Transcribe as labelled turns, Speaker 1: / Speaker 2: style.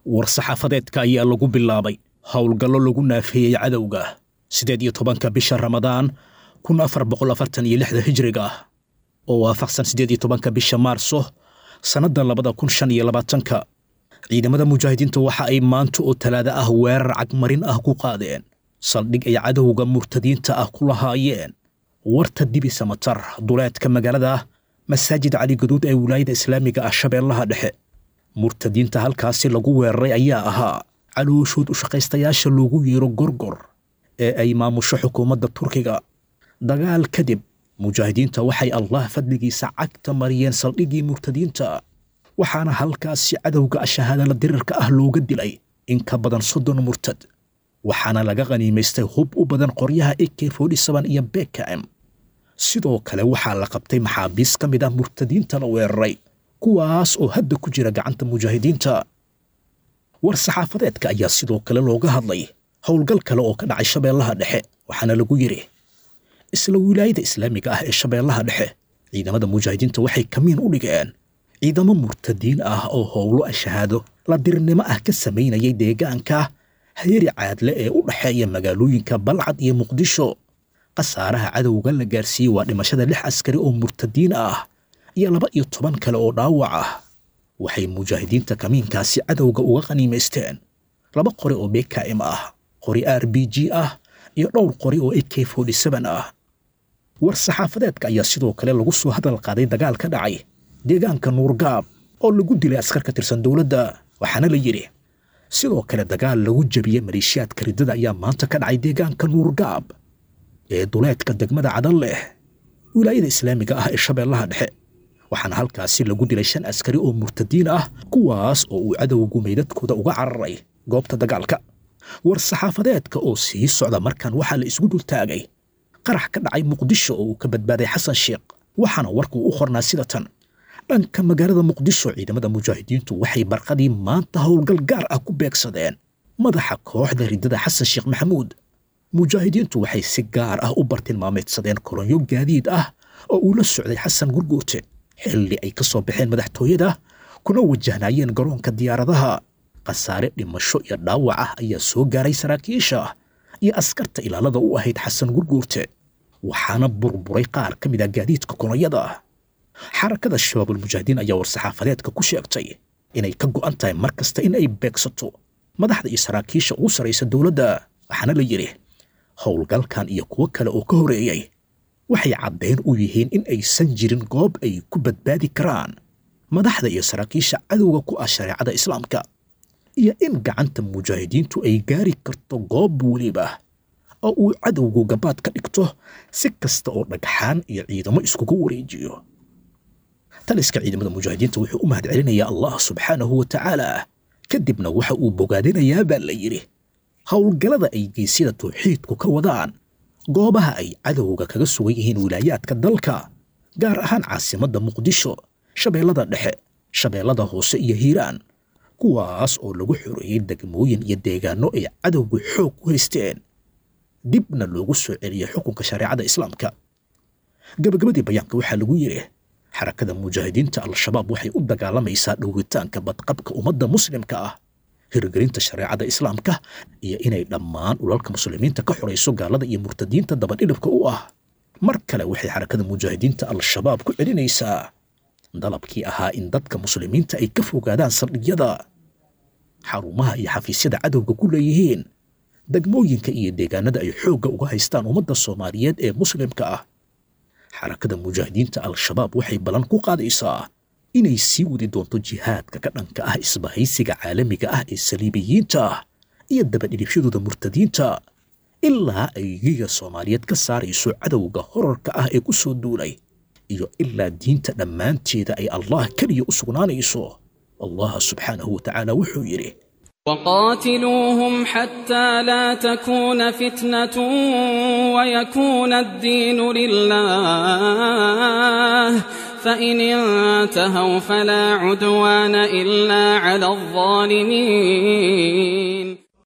Speaker 1: war-saxaafadeedka ayaa lagu bilaabay howlgallo lagu naafeeyey cadowga 18 bisha Ramadaan 1446 hijriga oo waafaqsan 18 bisha Maarso sanada 2025 ciidamada mujaahidiinta waxa ay maanta oo talaada ah weerar cagmarin ah ku qaadeen saldhig ay cadowga murtadiinta ah ku lahaayeen warta dibi samatar duleedka magaalada masaajid cali gaduud ee wilaayada islaamiga ah Shabeellaha Dhexe murtadiinta halkaasi lagu weeraray ayaa ahaa calooshood u shaqaystayaasha loogu yeero gorgor ee ay maamusho xukuumadda Turkiga dagaal kadib mujaahidiinta waxay Allah fadligiisa cagta mariyeen saldhigii murtadiinta waxaana halkaasi cadowga shahaadada dirirka ah looga dilay in ka badan 30 murtad waxaana laga qaniimaystay hub u badan qoryaha AK47 iyo BKM sidoo kale waxaa la qabtay maxaabiis ka mid ah murtadiinta la weeraray kuwaas oo hadda ku jira gacanta mujaahidiinta war-saxaafadeedka ayaa sidoo kale looga hadlay howlgal kale oo ka dhacay Shabeellaha Dhexe waxaana lagu yiri isla wilaayada islaamiga ah ee Shabeellaha Dhexe ciidamada mujaahidiinta waxay kamiin u dhigeen ciidamo murtadiin ah oo howlo shahaado la dirnimo ah ka sameynayay deegaanka hayri caadle ee u dhaxeeya magaalooyinka Balcad iyo Muqdisho qasaaraha cadowga la gaarsiiyay waa dhimashada 6 askari oo murtadiin ah iyo 12 kale oo dhaawac ah waxay mujaahidiinta kamiinkaasi cadowga uga qaniimaysteen 2 qori oo BKM ah qori RPG ah iyo dhowr qori oo AK47 ah war-saxaafadeedka ayaa sidoo kale lagu soo hadal qaaday dagaal ka dhacay deegaanka Nuurgaab oo lagu dilay askar ka tirsan dawladda waxaana la yiri sidoo kale dagaal lagu jabiyay maleeshiyaadka ridada ayaa maanta ka dhacay deegaanka Nuurgaab ee duleedka degmada Cadalleh wilaayada islaamiga ah ee Shabeellaha Dhexe waxaana halkaasi lagu dilay 5 askari oo murtadiin ah kuwaas oo uu cadowgu meydadkooda uga cararay goobta dagaalka war-saxaafadeedka oo sii socda markan waxa la isku dul taagay qarax ka dhacay Muqdisho oo ka badbaaday Xasan Sheekh waxaana warku u qornaa sida tan dhanka magaalada Muqdisho ciidamada mujaahidiintu waxay barqadii maanta howlgal gaar ah ku beegsadeen madaxa kooxda ridada Xasan Sheekh Maxamuud mujaahidiintu waxay si gaar ah u bartilmaameedsadeen kolonyo gaadiid ah oo uu la socday Xasan Gurguurte xilli ay ka soo baxeen madaxtooyada kuna wajahnayeen garoonka diyaaradaha qasaare dhimasho iyo dhaawac ah ayaa soo gaaray saraakiisha iyo askarta ilaalada u ahayd Xasan Gurguurte waxaana burburay qaar ka mid ah gaadiidka kolonyada xarakada shabaabul mujaahidiin ayaa war-saxaafadeedka ku sheegtay inay ka go'an tahay markasta in ay beegsato madaxda iyo saraakiisha ugu sareysa dawladda waxaana la yiri howlgalkan iyo kuwa kale oo ka horeeyay waxay caddeyn u yihiin in aysan jirin goob ay ku badbaadi karaan madaxda iyo saraakiisha cadowga ku ah shariicada islaamka iyo in gacanta mujaahidiintu ay gaari karto goob waliba oo uu cadowgu gabaad ka dhigto si kasta oo dhagxaan iyo ciidamo iskugu wareejiyo taliska ciidamada mujaahidiinta wuxuu u mahadcelinayaa Allah subxaanahu wa ta'ala kadibna waxa uu bogaadinayaa baa la yiri howlgalada ay geesida tawxiidku ka wadaan goobaha ay cadowga kaga sugan yihiin wilaayaadka dalka gaar ahaan caasimadda Muqdisho Shabeellada Dhexe Shabeellada Hoose iyo Hiiraan kuwaas oo lagu xoreeyay degmooyin iyo deegaano ay cadowgu xoog ku haysteen dibna loogu soo celiyay xukunka shariicada islaamka gabagabadii bayaanka waxaa lagu yiri xarakada mujaahidiinta al-shabaab waxay u dagaalamaysaa dhowritaanka badqabka ummadda muslimka ah hirgelinta shariicada islaamka iyo inay dhammaan ulalka muslimiinta ka xoreyso gaalada iyo murtadiinta dabadhilibka u ah mar kale waxay xarakada mujaahidiinta al-shabaab ku celinaysaa dalabkii ahaa in dadka muslimiinta ay ka fogaadaan saldhigyada xarumaha iyo xafiisyada cadowga ku leeyihiin degmooyinka iyo deegaanada ay xoogga uga haystaan ummadda Soomaaliyeed ee muslimka ah xarakada mujaahidiinta al-shabaab waxay balan ku qaadaysaa inay sii wadi doonto jihaadka ka dhanka ah isbahaysiga caalamiga ah ee saliibiyiinta iyo dabadhilibshadooda murtadiinta ilaa ay giga Soomaaliyeed ka saarayso cadowga horarka ah ee ku soo duulay iyo ilaa diinta dhammaanteeda ay Allah kaliya u sugnaanayso Allah subxaanahu wa ta'ala wuxuu yiri
Speaker 2: وقاتلوهم حتى لا تكون فتنة ويكون الدين لله فإن انتهوا فلا عدوان إلا على الظالمين